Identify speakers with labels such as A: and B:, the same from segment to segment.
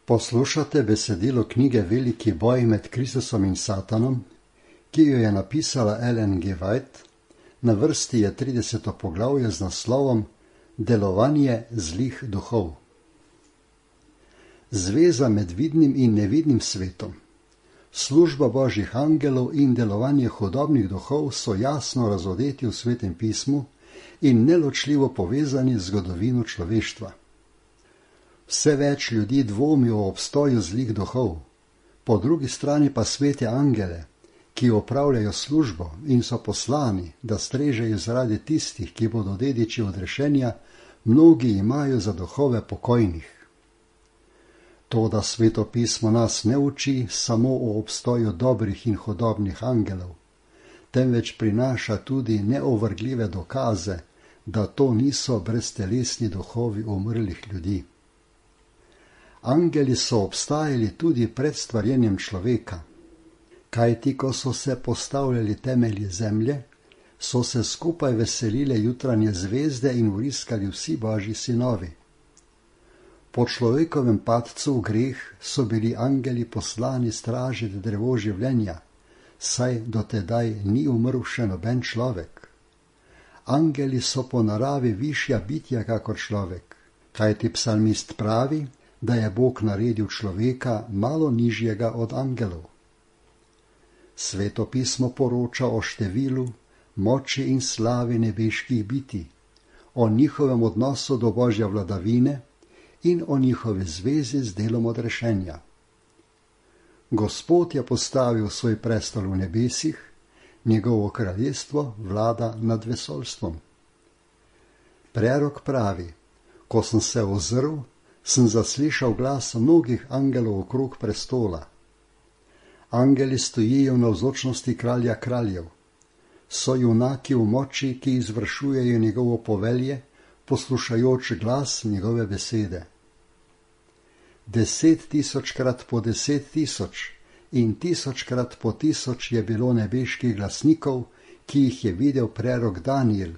A: Poslušate besedilo knjige Veliki boj med Kristusom in Satanom, ki jo je napisala Ellen G. White. Na vrsti je 30. poglavje z naslovom Delovanje zlih duhov. Zveza med vidnim in nevidnim svetom, služba božjih angelov in delovanje hudobnih duhov so jasno razodeti v Svetem pismu in neločljivo povezani z zgodovino človeštva. Vse več ljudi dvomi o obstoju zlih duhov, po drugi strani pa svete angele, ki opravljajo službo in so poslani, da strežejo zaradi tistih, ki bodo dediči odrešenja, mnogi imajo za duhove pokojnih. Toda Sveto pismo nas ne uči samo o obstoju dobrih in hudobnih angelov, temveč prinaša tudi neovrgljive dokaze, da to niso breztelesni duhovi umrlih ljudi. Angeli so obstajali tudi pred stvarjenjem človeka, kajti ko so se postavljali temelji zemlje, so se skupaj veselile jutranje zvezde in vriskali vsi božji sinovi. Po človekovem padcu v greh so bili angeli poslani stražiti drevo življenja, saj do tedaj ni umrl še noben človek. Angeli so po naravi višja bitja kakor človek, kajti psalmist pravi, da je Bog naredil človeka malo nižjega od angelov. Sveto pismo poroča o številu, moči in slavi nebeških bitij, o njihovem odnosu do božje vladavine in o njihovi zvezi z delom odrešenja. Gospod je postavil svoj prestol v nebesih, njegovo kraljestvo vlada nad vesoljstvom. Prerok pravi, ko sem se ozrl, sem zaslišal glas mnogih angelov okrog prestola. Angeli stojijo v navzočnosti kralja kraljev. So junaki v moči, ki izvršujejo njegovo povelje, poslušajoč glas njegove besede. 10.000krat po 10.000 in 1000krat po 1000 je bilo nebeških glasnikov, ki jih je videl prerok Danijel.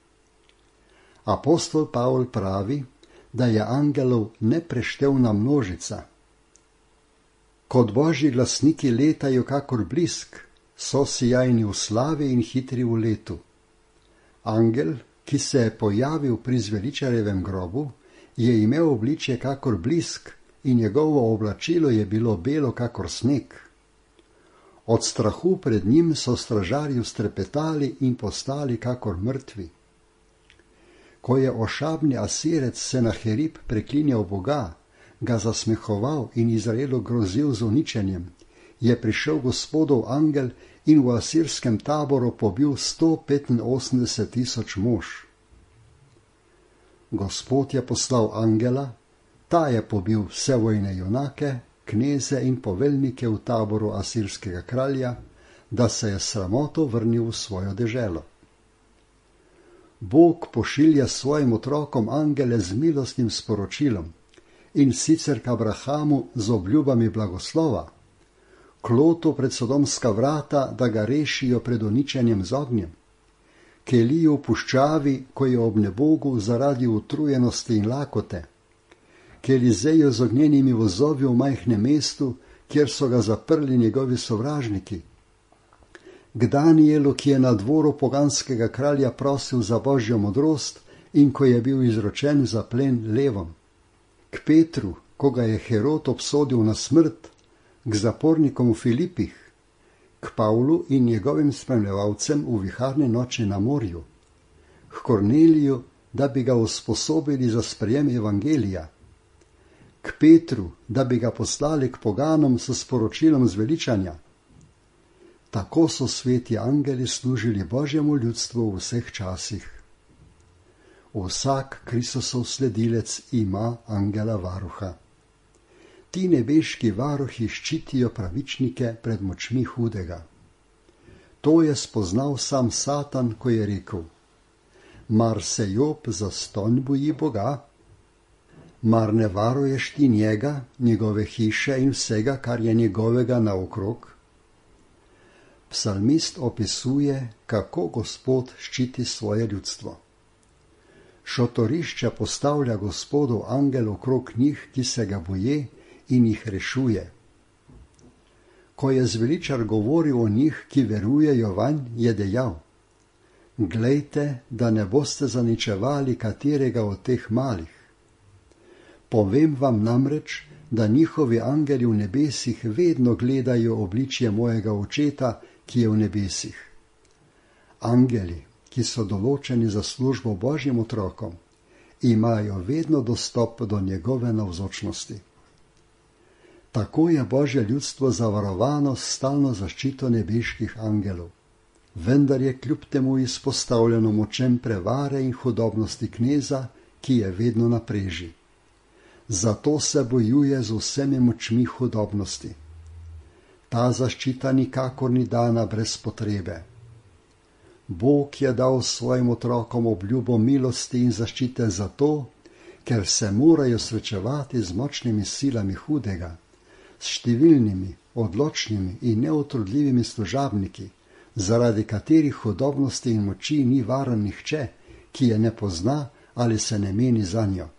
A: Apostol Pavol pravi, da je angelov nepreštevna množica. Kot božji glasniki letajo kakor blisk, so sijajni v slavi in hitri v letu. Angel, ki se je pojavil pri zveličarjevem grobu, je imel obličje kakor blisk in njegovo oblačilo je bilo belo kakor sneg. Od strahu pred njim so stražarji strepetali in postali kakor mrtvi. Ko je ošabni Asirec Senaherib preklinjal Boga, ga zasmehoval in Izraelu grozil z uničenjem, je prišel Gospodov angel in v asirskem taboru pobil 185.000 mož. Gospod je poslal angela, ta je pobil vse vojne junake, kneze in poveljnike v taboru asirskega kralja, da se je sramoto vrnil v svojo deželo. Bog pošilja svojim otrokom angele z milostnim sporočilom, in sicer k Abrahamu z obljubami blagoslova, k Lotu pred sodomska vrata, da ga rešijo pred uničenjem z ognjem, k Eliju v puščavi, ko je ob nebogu zaradi utrujenosti in lakote, k Elizeju z ognjenimi vozovi v majhnem mestu, kjer so ga zaprli njegovi sovražniki, k Danijelu, ki je na dvoru poganskega kralja prosil za božjo modrost in ko je bil izročen za plen levom, k Petru, ko ga je Herod obsodil na smrt, k zapornikom v Filipih, k Pavlu in njegovim spremljevalcem v viharne noči na morju, k Korneliju, da bi ga usposobili za sprejem evangelija, k Petru, da bi ga poslali k poganom s sporočilom zveličanja. Tako so sveti angeli služili božjemu ljudstvu v vseh časih. Vsak Kristusov sledilec ima angela varuha. Ti nebeški varuhi ščitijo pravičnike pred močmi hudega. To je spoznal sam Satan, ko je rekel: Mar se Job zastonj boji Boga? Mar ne varuješ ti njega, njegove hiše in vsega, kar je njegovega naokrog? Psalmist opisuje, kako Gospod ščiti svoje ljudstvo. Šotorišče postavlja Gospodov angel okrog njih, ki se ga boje in jih rešuje. Ko je zveličar govoril o njih, ki verujejo vanj, je dejal: Glejte, da ne boste zaničevali katerega od teh malih. Povem vam namreč, da njihovi angeli v nebesih vedno gledajo obličje mojega očeta, ki je v nebesih. Angeli, ki so določeni za službo Božjim otrokom, imajo vedno dostop do njegove navzočnosti. Tako je Božje ljudstvo zavarovano s stalno zaščito nebeških angelov, vendar je kljub temu izpostavljeno močem prevare in hudobnosti kneza, ki je vedno na preži. Zato se bojuje z vsemi močmi hudobnosti. Ta zaščita nikakor ni dana brez potrebe. Bog je dal svojim otrokom obljubo milosti in zaščite zato, ker se morajo srečevati z močnimi silami hudega, s številnimi, odločnimi in neutrudljivimi služabniki, zaradi katerih hudobnosti in moči ni varen nihče, ki je ne pozna ali se ne meni zanjo.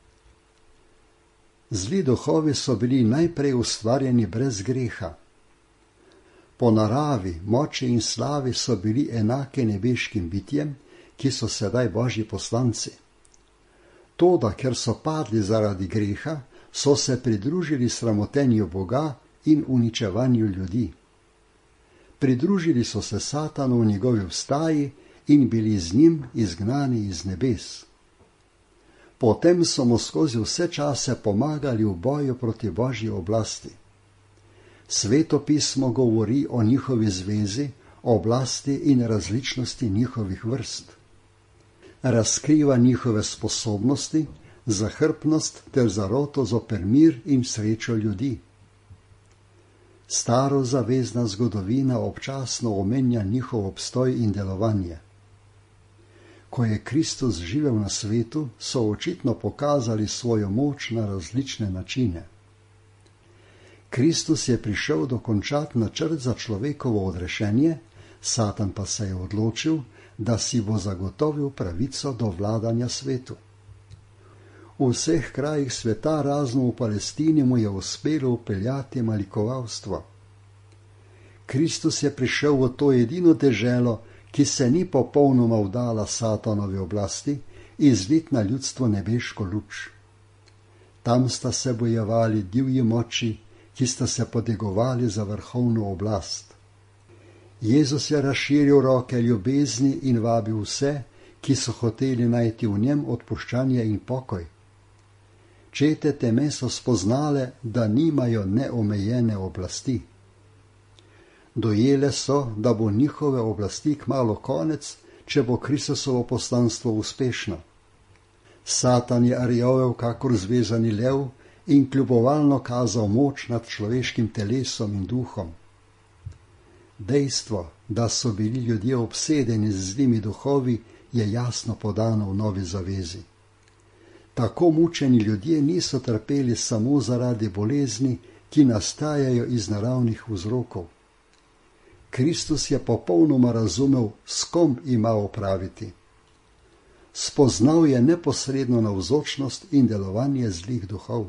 A: Zli duhovi so bili najprej ustvarjeni brez greha. Po naravi, moči in slavi so bili enake nebeškim bitjem, ki so sedaj Božji poslanci. Toda, ker so padli zaradi greha, so se pridružili sramotenju Boga in uničevanju ljudi. Pridružili so se Satanu v njegovi vstaji in bili z njim izgnani iz nebes. Potem so mu skozi vse čase pomagali v boju proti Božji oblasti. Sveto pismo govori o njihovi zvezi, oblasti in različnosti njihovih vrst. Razkriva njihove sposobnosti, zahrbtnost ter zaroto zoper mir in srečo ljudi. Starozavezna zgodovina občasno omenja njihov obstoj in delovanje. Ko je Kristus živel na svetu, so očitno pokazali svojo moč na različne načine. Kristus je prišel dokončati načrt za človekovo odrešenje, Satan pa se je odločil, da si bo zagotovil pravico do vladanja svetu. V vseh krajih sveta, razno v Palestini, mu je uspelo vpeljati malikovalstvo. Kristus je prišel v to edino deželo, ki se ni popolnoma vdala Satanovi oblasti, izlit na ljudstvo nebeško luč. Tam sta se bojevali divji moči, ki sta se potegovali za vrhovno oblast. Jezus je razširil roke ljubezni in vabil vse, ki so hoteli najti v njem odpuščanje in pokoj. Čete teme so spoznale, da nimajo neomejene oblasti. Dojele so, da bo njihove oblasti kmalu konec, če bo Kristusovo poslanstvo uspešno. Satan je rjovel kakor zvezani lev in kljubovalno kazal moč nad človeškim telesom in duhom. Dejstvo, da so bili ljudje obsedeni z zlimi duhovi, je jasno podano v Novi zavezi. Tako mučeni ljudje niso trpeli samo zaradi bolezni, ki nastajajo iz naravnih vzrokov. Kristus je popolnoma razumel, s kom ima opraviti. Spoznal je neposredno navzočnost in delovanje zlih duhov.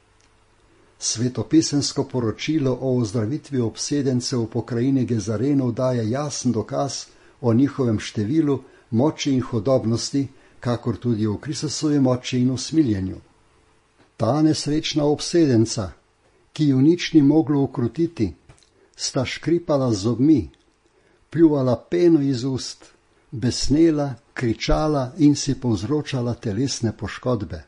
A: Svetopisemsko poročilo o ozdravitvi obsedencev v pokrajini Gezarenov daje jasen dokaz o njihovem številu, moči in hudobnosti, kakor tudi o Kristusovi moči in usmiljenju. Ta nesrečna obsedenca, ki ju nič ni moglo ukrotiti, sta škripala z zobmi, pljuvala peno iz ust, besnela, kričala in si povzročala telesne poškodbe.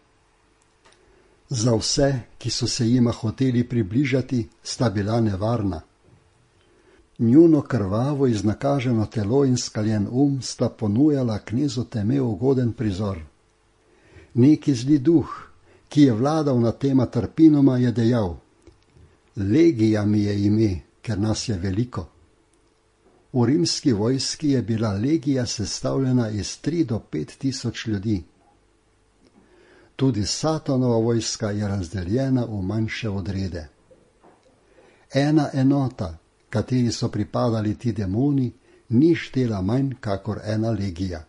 A: Za vse, ki so se jima hoteli približati, sta bila nevarna. Njuno krvavo iznakaženo telo in skaljen sta ponujala knezu teme ugoden prizor. Neki zli duh, ki je vladal nad tema trpinoma, je dejal: Legija mi je ime, ker nas je veliko. V rimski vojski je bila legija sestavljena iz 3 do 5 tisoč ljudi. Tudi Satanova vojska je razdeljena v manjše odrede. Ena enota, kateri so pripadali ti demoni, ni štela manj kakor ena legija.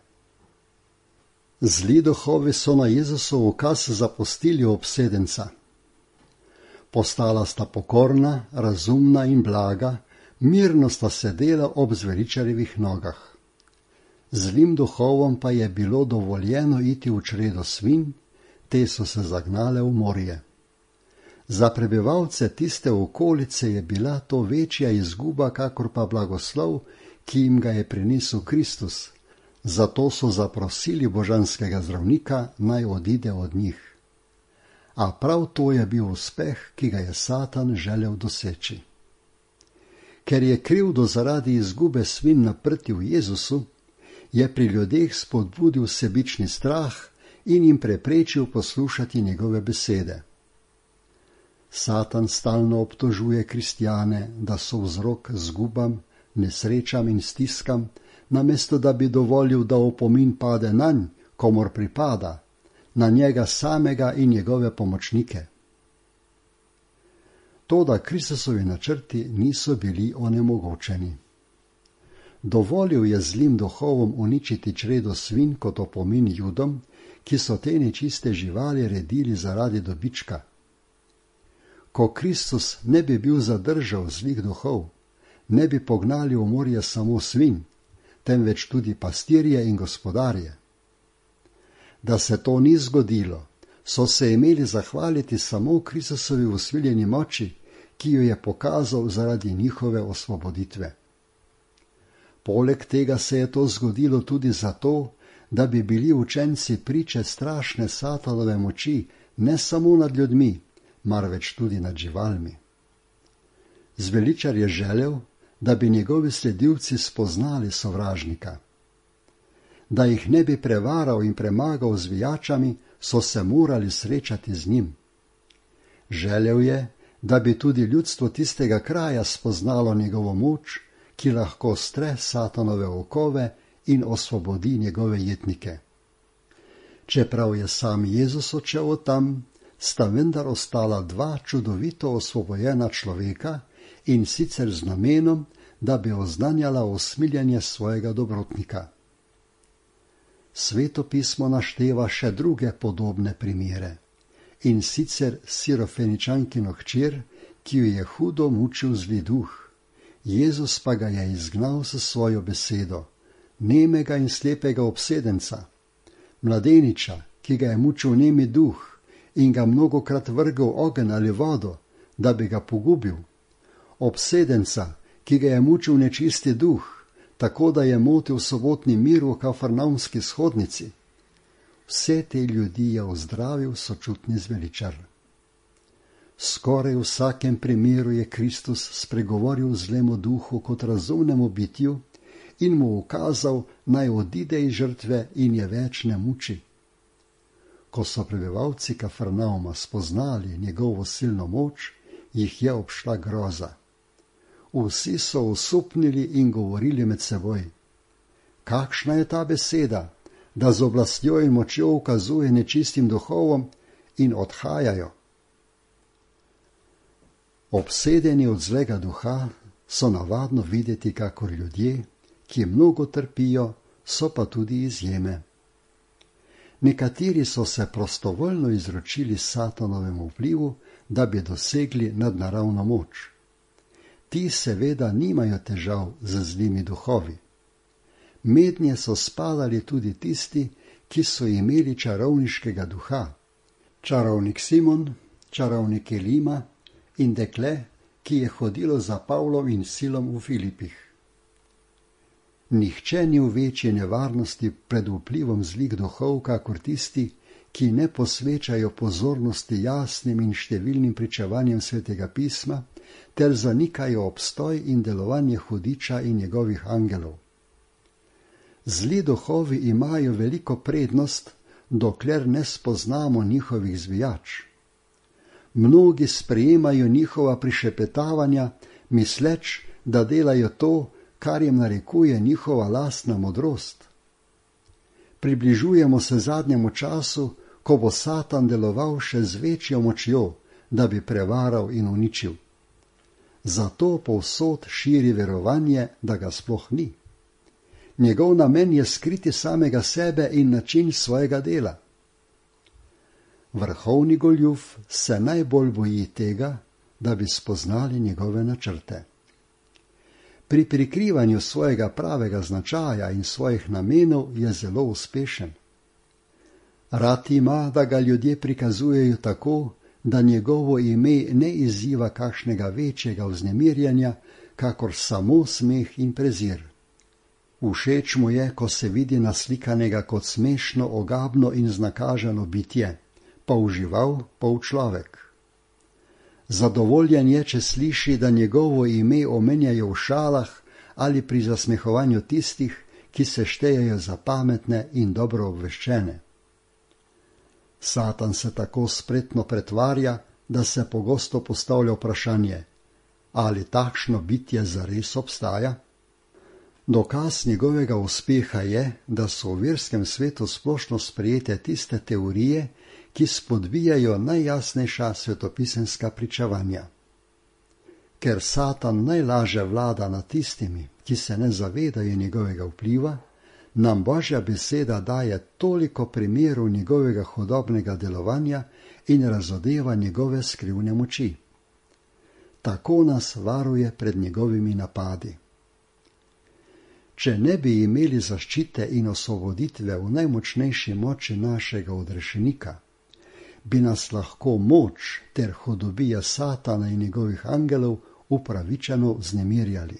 A: Zli duhovi so na Jezusov ukaz zapustili obsedenca. Postala sta pokorna, razumna in blaga, mirno sta sedela ob zveličarjevih nogah. Zlim duhovom pa je bilo dovoljeno iti v čredo svinj, te so se zagnale v morje. Za prebivalce tiste okolice je bila to večja izguba, kakor pa blagoslov, ki jim ga je prinesel Kristus. Zato so zaprosili božanskega zdravnika, naj odide od njih. A prav to je bil uspeh, ki ga je Satan želel doseči. Ker je krivdo zaradi izgube svinj naprtil Jezusu, je pri ljudeh spodbudil sebični strah in jim preprečil poslušati njegove besede. Satan stalno obtožuje kristjane, da so vzrok zgubam, nesrečam in stiskam, namesto da bi dovolil, da opomin pade nanj, komor pripada, na njega samega in njegove pomočnike. Toda Kristusovi načrti niso bili onemogočeni. Dovolil je zlim duhovom uničiti čredo svinj kot opomin Judom, ki so te nečiste živali redili zaradi dobička. Ko Kristus ne bi bil zadržal zlih duhov, ne bi pognali v morje samo svinj, temveč tudi pastirje in gospodarje. Da se to ni zgodilo, so se imeli zahvaliti samo Kristusovi usmiljeni moči, ki jo je pokazal zaradi njihove osvoboditve. Poleg tega se je to zgodilo tudi zato, da bi bili učenci priče strašne Satanove moči ne samo nad ljudmi, marveč tudi nad živalmi. Zveličar je želel, da bi njegovi sledilci spoznali sovražnika. Da jih ne bi prevaral in premagal z vijačami, so se morali srečati z njim. Želel je, da bi tudi ljudstvo tistega kraja spoznalo njegovo moč, ki lahko stre Satanove okove in osvobodi njegove jetnike. Čeprav je sam Jezus odšel od tam, sta vendar ostala dva čudovito osvobojena človeka, in sicer z namenom, da bi oznanjala usmiljenje svojega dobrotnika. Sveto pismo našteva še druge podobne primere, in sicer Sirofeničankino hčer, ki jo je hudo mučil zli duh. Jezus pa ga je izgnal s svojo besedo, nemega in slepega obsedenca, mladeniča, ki ga je mučil nemi duh in ga mnogokrat vrgel ogenj ali vodo, da bi ga pogubil, obsedenca, ki ga je mučil nečisti duh, tako da je motil sobotni mir v Kafarnaumski shodnici. Vse te ljudi je ozdravil sočutni zveličar. Skoraj v vsakem primeru je Kristus spregovoril zlemu duhu kot razumnemu bitju in mu ukazal, naj odide iz žrtve in je več ne muči. Ko so prebivalci Kafarnauma spoznali njegovo silno moč, jih je obšla groza. Vsi so osupnili in govorili med seboj: kakšna je ta beseda, da z oblastjo in močjo ukazuje nečistim duhovom, in odhajajo. Obsedeni od zlega duha so navadno videti kakor ljudje, ki mnogo trpijo, so pa tudi izjeme. Nekateri so se prostovoljno izročili Satanovemu vplivu, da bi dosegli nadnaravno moč. Ti seveda nimajo težav z zlimi duhovi. Mednje so spadali tudi tisti, ki so imeli čarovniškega duha. Čarovnik Simon, čarovnik Elima in dekle, ki je hodilo za Pavlom in Silom v Filipih. Nihče ni v večji nevarnosti pred vplivom zlih duhov, kakor tisti, ki ne posvečajo pozornosti jasnim in številnim pričevanjem Svetega pisma, ter zanikajo obstoj in delovanje hudiča in njegovih angelov. Zli duhovi imajo veliko prednost, dokler ne spoznamo njihovih zvijač. Mnogi sprejemajo njihova prišepetavanja, misleč, da delajo to, kar jim narekuje njihova lastna modrost. Približujemo se zadnjemu času, ko bo Satan deloval še z večjo močjo, da bi prevaral in uničil. Zato povsod širi verovanje, da ga sploh ni. Njegov namen je skriti samega sebe in način svojega dela. Vrhovni goljuf se najbolj boji tega, da bi spoznali njegove načrte. Pri prikrivanju svojega pravega značaja in svojih namenov je zelo uspešen. Rad ima, da ga ljudje prikazujejo tako, da njegovo ime ne izziva kakšnega večjega vznemirjanja, kakor samo smeh in prezir. Všeč mu je, ko se vidi naslikanega kot smešno, ogabno in znakaženo bitje, pol žival, pol človek. Zadovoljen je, če sliši, da njegovo ime omenjajo v šalah ali pri zasmehovanju tistih, ki se štejejo za pametne in dobro obveščene. Satan se tako spretno pretvarja, da se pogosto postavlja vprašanje, ali takšno bitje zares obstaja? Dokaz njegovega uspeha je, da so v verskem svetu splošno sprejete tiste teorije, ki spodbijajo najjasnejša svetopisemska pričevanja. Ker Satan najlaže vlada nad tistimi, ki se ne zavedajo njegovega vpliva, nam Božja beseda daje toliko primerov njegovega hudobnega delovanja in razodeva njegove skrivne moči. Tako nas varuje pred njegovimi napadi. Če ne bi imeli zaščite in osvoboditve v najmočnejši moči našega odrešenika, bi nas lahko moč ter hudobija Satana in njegovih angelov upravičeno vznemirjali.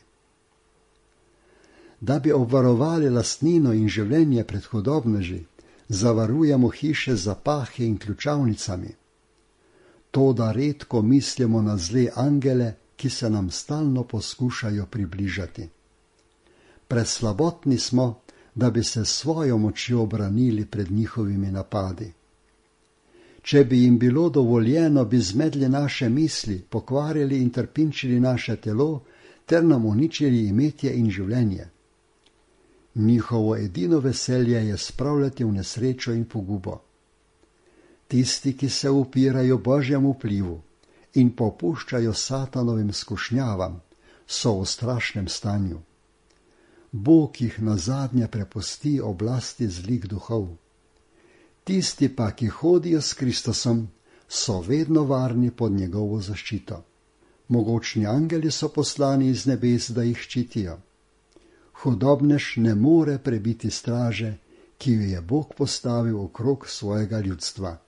A: Da bi obvarovali lastnino in življenje pred hudobneži, zavarujemo hiše za pahe in ključavnicami. Toda redko mislimo na zle angele, ki se nam stalno poskušajo približati. Preslabotni smo, da bi se svojo močjo obranili pred njihovimi napadi. Če bi jim bilo dovoljeno, bi zmedli naše misli, pokvarjali in trpinčili naše telo ter nam uničili imetje in življenje. Njihovo edino veselje je spravljati v nesrečo in pogubo. Tisti, ki se upirajo Božjemu vplivu in popuščajo Satanovim skušnjavam, so v strašnem stanju. Bog jih nazadnje prepusti oblasti zlih duhov. Tisti pa, ki hodijo s Kristusom, so vedno varni pod njegovo zaščito. Mogočni angeli so poslani iz nebes, da jih ščitijo. Hudobnež ne more prebiti straže, ki jo je Bog postavil okrog svojega ljudstva.